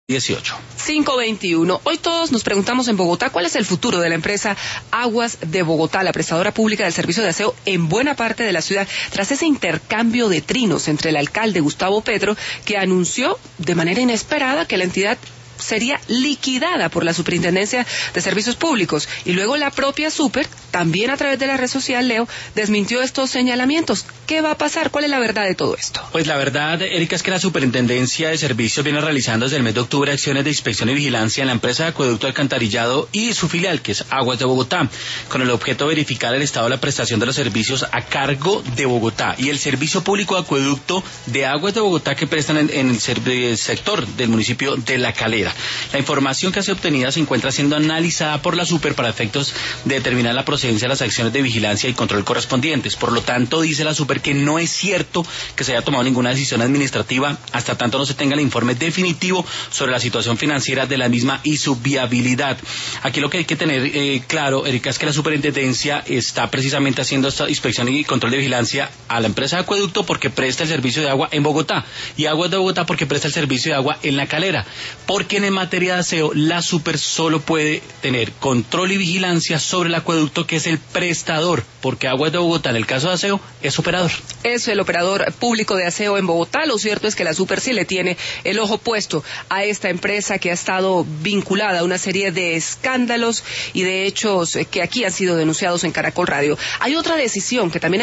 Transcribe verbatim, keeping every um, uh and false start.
dieciocho. cinco veintiuno. Hoy todos nos preguntamos en Bogotá cuál es el futuro de la empresa Aguas de Bogotá, la prestadora pública del servicio de aseo en buena parte de la ciudad, tras ese intercambio de trinos entre el alcalde Gustavo Petro, que anunció de manera inesperada que la entidad sería liquidada por la Superintendencia de Servicios Públicos, y luego la propia Super, también a través de la red social, Leo, desmintió estos señalamientos. ¿Qué va a pasar? ¿Cuál es la verdad de todo esto? Pues la verdad, Erika, es que la Superintendencia de Servicios viene realizando desde el mes de octubre acciones de inspección y vigilancia en la empresa de acueducto alcantarillado y su filial, que es Aguas de Bogotá, con el objeto de verificar el estado de la prestación de los servicios a cargo de Bogotá y el servicio público de acueducto de Aguas de Bogotá que prestan en, en el sector del municipio de La Calera. La información que ha sido obtenida se encuentra siendo analizada por la Super para efectos de determinar la procedencia de las acciones de vigilancia y control correspondientes. Por lo tanto, dice la Super que no es cierto que se haya tomado ninguna decisión administrativa hasta tanto no se tenga el informe definitivo sobre la situación financiera de la misma y su viabilidad. Aquí lo que hay que tener eh, claro, Erika, es que la Superintendencia está precisamente haciendo esta inspección y control de vigilancia a la empresa de acueducto porque presta el servicio de agua en Bogotá, y Aguas de Bogotá porque presta el servicio de agua en La Calera, porque en materia de aseo la Super solo puede tener control y vigilancia sobre el acueducto, que es el prestador, porque Aguas de Bogotá en el caso de aseo es operador. Es el operador público de aseo en Bogotá. Lo cierto es que la Super sí le tiene el ojo puesto a esta empresa que ha estado vinculada a una serie de escándalos y de hechos que aquí han sido denunciados en Caracol Radio. Hay otra decisión que también